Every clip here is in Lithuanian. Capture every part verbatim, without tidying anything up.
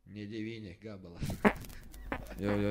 Ne devyni gabalas. Jo, jo,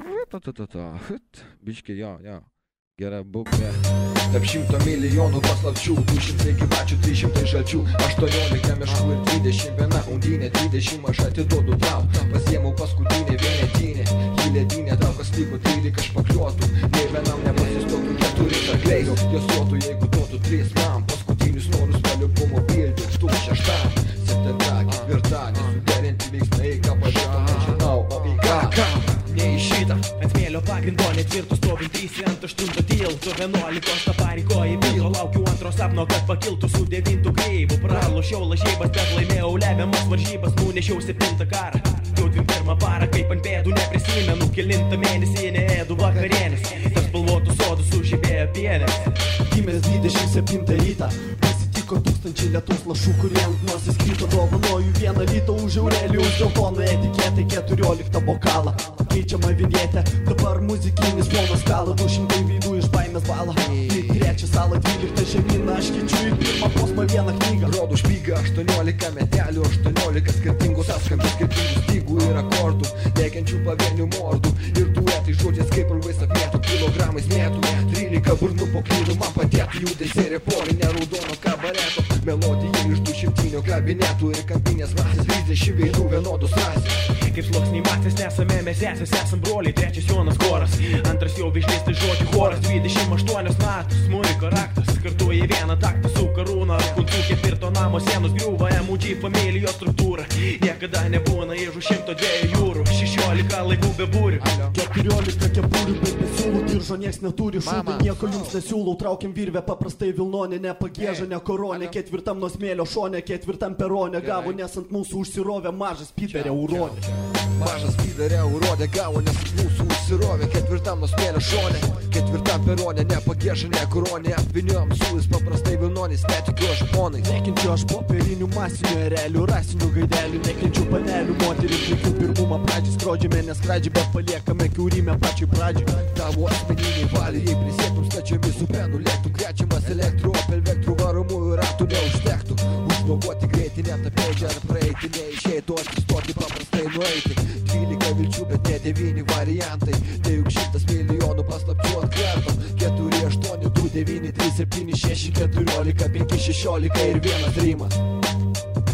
jo. Biški, jo, jo. Gera būklė. Tarp šimto milijonų paslapčių, du šimtai gyvačių, trys šimtai žalčių, aštuoniolika meškų ir dvidešimt viena undinė, dvidešimt aš atiduodu tau. Pasiėmau paskutinę vienetinę, jį ledinė, tau kas liko trylika špakliuotų, nei vienam nepasistotų keturi žaklėjų, jos duotų, jeigu duotų trys man, paskutinius norus paliubumo pildi, štų šeštam, septinta, ketvirta, nesuderinti veiksmai, ką pažįstu, nežinau, o į ką, ką, neišyta. Ant smėlio pagrindo netvirtų stovint trys ant aštunto tilto, vienuolikos tą pareikoji pilto, laukiu antro sapno, kad pakiltų su devintų greivų, pralošiau lažybas, bet laimėjau lemiamas varžybas, nunešiau septintą karą, jau dvim pirmą parą, kaip ant pėdų neprisimenu, kelintą mėnesį neėdu vakarienės, tarp spalvotų sodų sužibėjo pienės. Gimęs dvidešimt septintą rytą, pasitiko tūkstančiai lietus lašų, kurie ant nosies krito, dovanoju vieną rytą už Aurelijaus geltoną etiketę, keturioliktą bokalą, keičiama vinietė, dabar muzikinis fonas kala, du šimtai veidų iš baimės bala, į trečią salą dvyliktą žemyną, aš keičiu į pirmą posmą vieną knygą. Rodo špygą, aštuoniolika metelių, aštuoniolika skirtingų sąskambių, skirtingų stygų ir akordų, lėkiančių pavienių mordų, ir duetai žodžiais kaip urvais apmėtų, kilogramais mėtų, trylika burnų po klydų, man padėtų judesiai reporinė raudono kabareto, melodija iš du šimtinio kabinetų ir kampinės masės, trisdešimt veidų vienodus rasės. Kaip sluoksniai masės nesame mes esės, esam broliai, trečias Jonas Koras, antras jau išleistas žodžių choras, dvidešimt aštuonios natos, smuiko raktas, kartu į vieną taktą su karūna, kuntų ketvirto namo sienos griūva, M U G familijos struktūra, niekada nebūna iš už šimto dviejų jūrų, šešiolika laivų be būrių, keturiolika kepurių, bet nesiūlų, diržo nieks neturi, šūdai nieko jums nesiūlau, traukiam virvę, paprastai vilnonė, ne pagėža, ne koronė, ketvirtam nuo smėlio šonė, ketvirtam peronė gavo, nes ant mūsų užsirovė mažas piderė uronė. Mažas piderė urodė gavo, nes mūsų užsirovė, ketvirtam nuo smėlio šonė, ketvirtam peronė, ne pagėža, ne koronė, apviniojam sulis, paprastai vilnonis, netikiu aš ponai. Nekenčiu aš popierinių masinių erelių, rasinių gaidelių, nekenčiu panelių, moterį, klikių pirmumą pradžiai, skrodžiame, neskradžiai, bet paliekame kiaurymę pačiai pradžiai. Tavo asmeniniai valiai, jei prisėtum stačiami su penu, lėktų krečiamas elektro, opel vektrų varomųjų ratų neužtektų, užblokuoti greitį, net apėdžią ar praeiti, neišeitų atsistoti, paprastai nueiti. dvylika vilčių, bet ne devyni variantai, tai juk šimtas milijonų paslapčių atkarto, keturi, aštuoni, du, devyni, trys, septyni, šeši, keturiolika, penki, šešiolika ir vienas rimas.